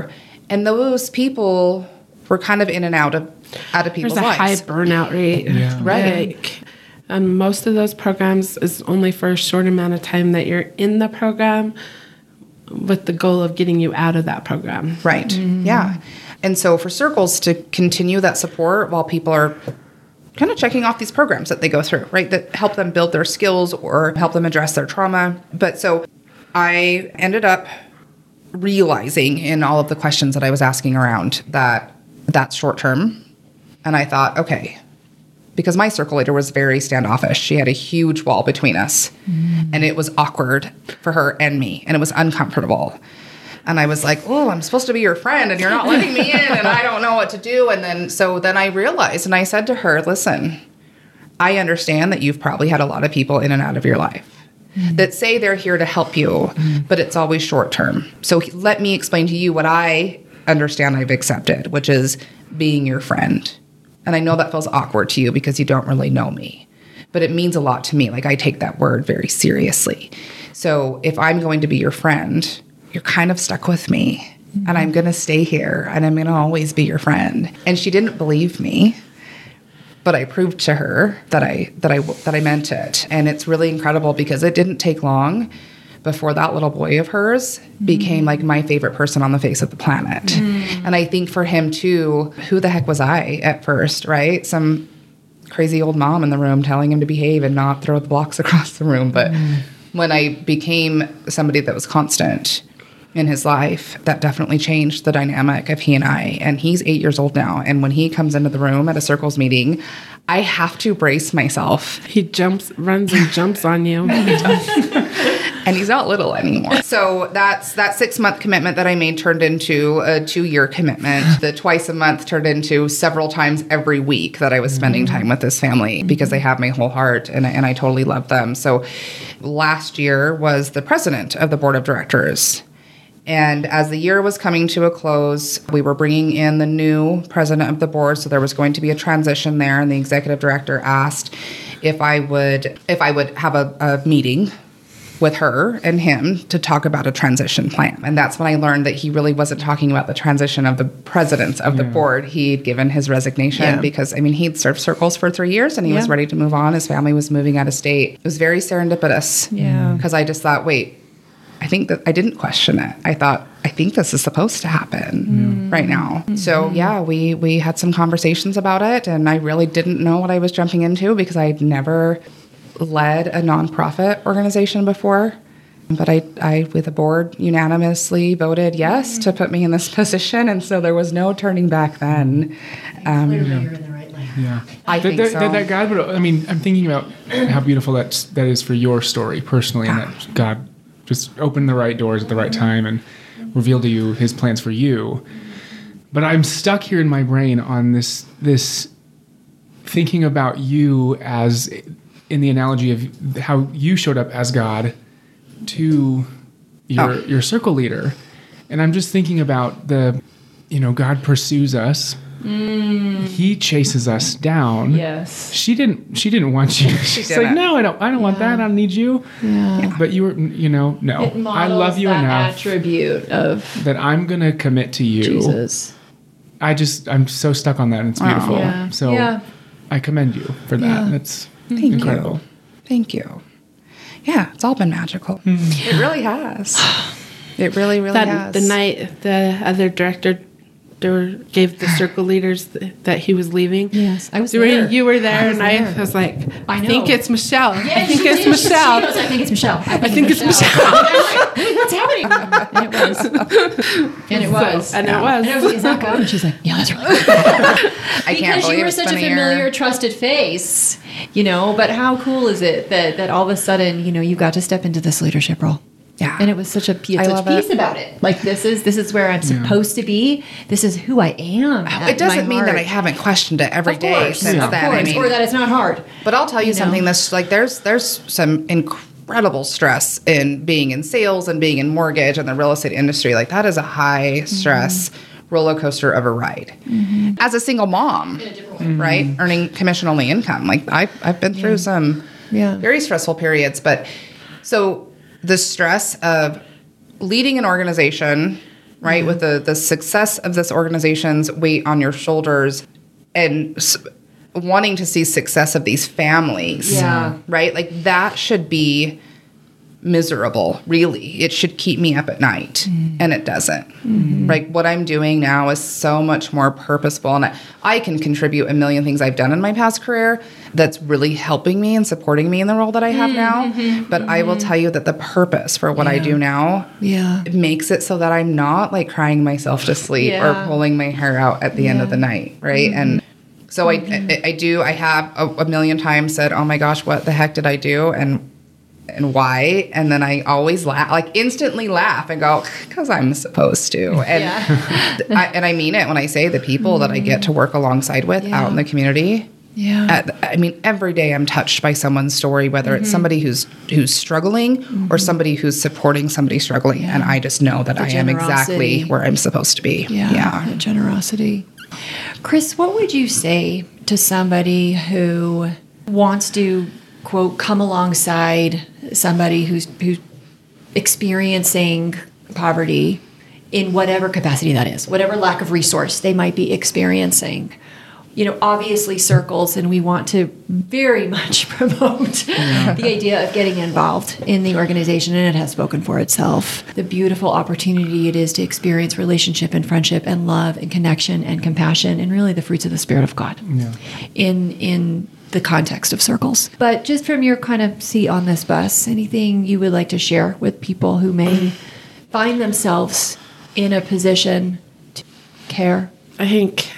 And those people were kind of in and out of out of people's There's a lives. high burnout rate. Yeah. Right. Like, and most of those programs is only for a short amount of time that you're in the program with the goal of getting you out of that program. Right. Yeah. And so for circles to continue that support while people are kind of checking off these programs that they go through, right, that help them build their skills or help them address their trauma. But so I ended up realizing in all of the questions that I was asking around that that's short term. And I thought, okay, because my circle leader was very standoffish. She had a huge wall between us, mm. and it was awkward for her and me, and it was uncomfortable. And I was like, oh, I'm supposed to be your friend, and you're not letting me in, and I don't know what to do. And then, so then I realized, and I said to her, listen, I understand that you've probably had a lot of people in and out of your life mm. that say they're here to help you, mm. but it's always short term. So let me explain to you what I understand I've accepted, which is being your friend. And I know that feels awkward to you because you don't really know me, but it means a lot to me. Like, I take that word very seriously. So if I'm going to be your friend, you're kind of stuck with me, mm-hmm. and I'm going to stay here, and I'm going to always be your friend. And she didn't believe me, but I proved to her that I that I that I meant it. And it's really incredible because it didn't take long before that little boy of hers mm. became like my favorite person on the face of the planet. Mm. And I think for him too, who the heck was I at first, right? Some crazy old mom in the room telling him to behave and not throw the blocks across the room. But mm. when I became somebody that was constant in his life, that definitely changed the dynamic of he and I. And he's eight years old now. And when he comes into the room at a circles meeting, I have to brace myself. He jumps, runs and jumps on you. And he's not little anymore. So that's that six-month commitment that I made turned into a two-year commitment. The twice a month turned into several times every week that I was spending time with this family because they have my whole heart, and, and I totally love them. So last year was the president of the board of directors. And as the year was coming to a close, we were bringing in the new president of the board. So there was going to be a transition there. And the executive director asked if I would if I would have a, a meeting with her and him to talk about a transition plan. And that's when I learned that he really wasn't talking about the transition of the presidents of yeah. the board. He'd given his resignation yeah. because, I mean, he'd served circles for three years and he yeah. was ready to move on. His family was moving out of state. It was very serendipitous. Yeah. Because I just thought, wait, I think that I didn't question it. I thought, I think this is supposed to happen mm. right now. Mm-hmm. So yeah, we, we had some conversations about it, and I really didn't know what I was jumping into because I'd never led a nonprofit organization before. But I, I, with the board, unanimously voted yes mm-hmm. to put me in this position. And so there was no turning back then. Um, Clearly you're in the right lane. Yeah. I that, think that, so. That, that God would, I mean, I'm thinking about how beautiful that's, that is for your story personally, and that God just opened the right doors at the right time and revealed to you his plans for you. But I'm stuck here in my brain on this, this thinking about you as, in the analogy of how you showed up as God to your oh. your circle leader. And I'm just thinking about the, you know, God pursues us. Mm. He chases us down. Yes. She didn't she didn't want you. She's like, no, I don't I don't yeah. want that. I don't need you. Yeah. But you were, you know, no. It models I love you that enough attribute of that I'm going to commit to you. Jesus. I just I'm so stuck on that, and it's beautiful. Oh, yeah. So yeah. I commend you for that. Yeah. That's Thank incredible. You. Thank you. Yeah, it's all been magical. Mm. It really has. It really, really that, has. The night the other director gave the circle leaders th- that he was leaving. Yes, I was you there. Were, you were there, I was and there. I was like, I, I know. think it's Michelle. Yeah, I think she it's did. Michelle. She knows, I think it's Michelle. I think, I think it's Michelle. Michelle. I'm like, what's happening? And it was. And it was. So, and yeah. it was. And I was like, is that God? And she's like, yeah, that's right. I can't because believe you were it's such a been a familiar, year. trusted face, you know. But how cool is it that that all of a sudden, you know, you got to step into this leadership role? Yeah. And it was such a p- I such love peace it. about it. Like, this is this is where I'm Yeah. supposed to be. This is who I am. at It doesn't my mean that heart. I haven't questioned it every Of day course, since of then. course, I mean, or that it's not hard. but I'll tell you, you know? something that's like there's there's some incredible stress in being in sales and being in mortgage and the real estate industry. Like, that is a high stress mm-hmm. roller coaster of a ride. Mm-hmm. As a single mom, mm-hmm. right, earning commission only income, like I I've been through yeah. some Yeah. very stressful periods. But so the stress of leading an organization right? With the, the success of this organization's weight on your shoulders and s- wanting to see success of these families, Yeah. right? Like that should be miserable, really. It should keep me up at night, mm. and it doesn't. Mm-hmm. Like what I'm doing now is so much more purposeful, and I, I can contribute a million things I've done in my past career that's really helping me and supporting me in the role that I have mm-hmm. now. But mm-hmm. I will tell you that the purpose for what yeah. I do now yeah. it makes it so that I'm not like crying myself to sleep yeah. or pulling my hair out at the yeah. end of the night, right? Mm-hmm. And so mm-hmm. I, I I do, I have a, a million times said, oh my gosh, what the heck did I do? And and why? And then I always laugh, like instantly laugh and go, because I'm supposed to. And yeah. I, and I mean it when I say the people mm-hmm. that I get to work alongside with yeah. out in the community. Yeah. At, I mean, every day I'm touched by someone's story, whether mm-hmm. it's somebody who's who's struggling mm-hmm. or somebody who's supporting somebody struggling. Yeah. And I just know that the I am exactly where I'm supposed to be. Yeah. yeah. The generosity. Chris, what would you say to somebody who wants to, quote, come alongside somebody who's who's experiencing poverty in whatever capacity that is, whatever lack of resource they might be experiencing? You know, obviously circles, and we want to very much promote yeah. the idea of getting involved in the organization, and it has spoken for itself. The beautiful opportunity it is to experience relationship and friendship and love and connection and compassion and really the fruits of the Spirit of God yeah. in in the context of circles. But just from your kind of seat on this bus, anything you would like to share with people who may find themselves in a position to care? I think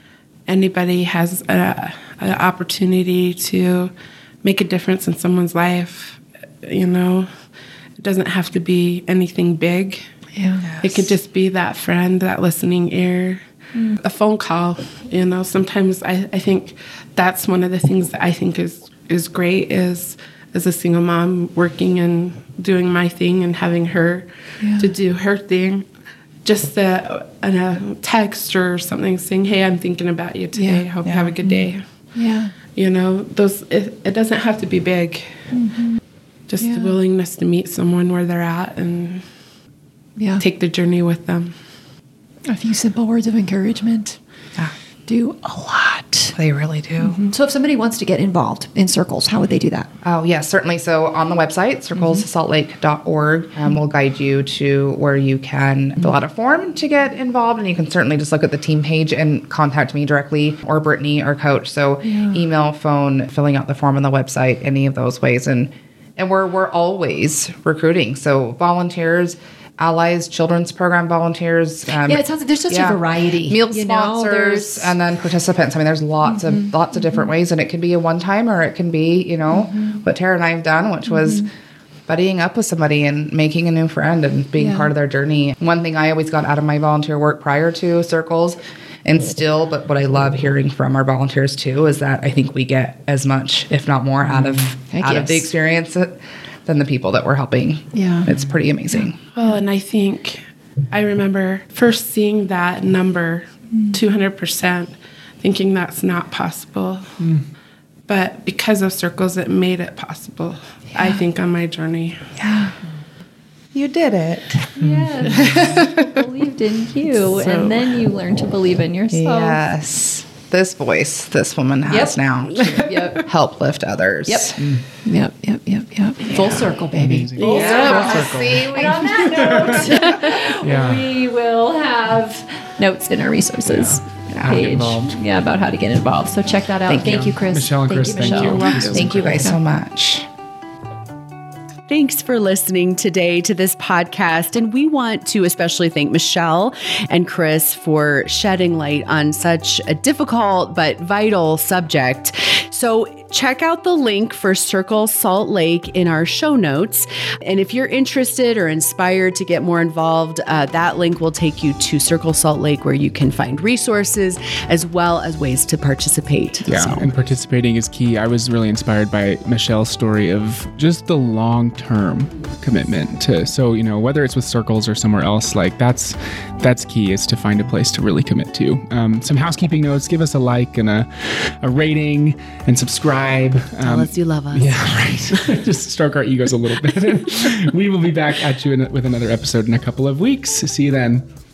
anybody has a, an opportunity to make a difference in someone's life. You know, it doesn't have to be anything big. Yeah. Yes. It could just be that friend, that listening ear, mm. a phone call. You know, sometimes I, I think that's one of the things that I think is, is great is as a single mom working and doing my thing and having her yeah. to do her thing. Just a, a text or something saying, hey, I'm thinking about you today. Yeah. Hope yeah. you have a good day. Yeah. You know, those it, it doesn't have to be big. Mm-hmm. Just yeah. the willingness to meet someone where they're at and yeah. take the journey with them. A few simple words of encouragement yeah. do a lot. They really do. Mm-hmm. So if somebody wants to get involved in Circles, how would they do that? Oh, yes, certainly. So on the website, circles salt lake dot org, um, we'll guide you to where you can mm-hmm. fill out a form to get involved. And you can certainly just look at the team page and contact me directly or Brittany, our coach. So yeah. email, phone, filling out the form on the website, any of those ways. And and we're we're always recruiting. So volunteers, allies, children's program volunteers. Um, yeah, it sounds like there's such yeah. a variety. Meal you sponsors, know, and then participants. I mean, there's lots mm-hmm. of lots of different mm-hmm. ways, and it can be a one time, or it can be, you know, mm-hmm. what Tara and I have done, which mm-hmm. was buddying up with somebody and making a new friend and being yeah. part of their journey. One thing I always got out of my volunteer work prior to Circles, and still, but what I love hearing from our volunteers too, is that I think we get as much, if not more, out of Heck out yes. of the experience than the people that we're helping. Yeah. It's pretty amazing. Well, and I think I remember first seeing that number, mm. two hundred percent, thinking that's not possible. Mm. But because of Circles, it made it possible, yeah. I think, on my journey. Yeah. You did it. Yes. Believed in you, So- and then you learned to believe in yourself. Yes. This voice this woman has Yep. now to Yep. help lift others. Yep. Mm. Yep, yep, yep, yep. Full circle, baby. Amazing. Full Yeah. circle. Full circle. See, and on that note, Yeah. we will have notes in our resources How to get page. involved. Yeah, about how to get involved. So check that out. Thank Thank, you. you, Chris. Michelle and thank Chris, you, thank Michelle. you. You're welcome. This was Thank you guys so much. Thanks for listening today to this podcast. And we want to especially thank Michelle and Chris for shedding light on such a difficult but vital subject. So check out the link for Circle Salt Lake in our show notes. And if you're interested or inspired to get more involved, uh, that link will take you to Circle Salt Lake, where you can find resources as well as ways to participate. Yeah, So- and participating is key. I was really inspired by Michelle's story of just the long-term commitment to, so, you know, whether it's with Circles or somewhere else, like that's that's key, is to find a place to really commit to. Um, some housekeeping notes: give us a like and a, a rating and subscribe. Tell Um, us you love us. Yeah, right. Just stroke our egos a little bit. We will be back at you in, with another episode in a couple of weeks. See you then.